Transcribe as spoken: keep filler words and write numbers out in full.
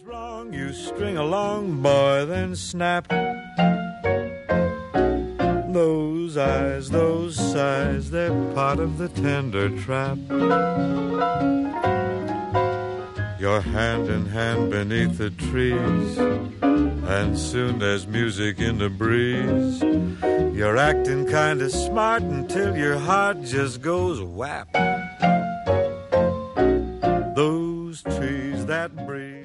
wrong, you string along, boy, then snap. Those eyes, those sighs, they're part of the tender trap. You're hand in hand beneath the trees, and soon there's music in the breeze. You're acting kinda smart until your heart just goes whap. Those trees that breeze.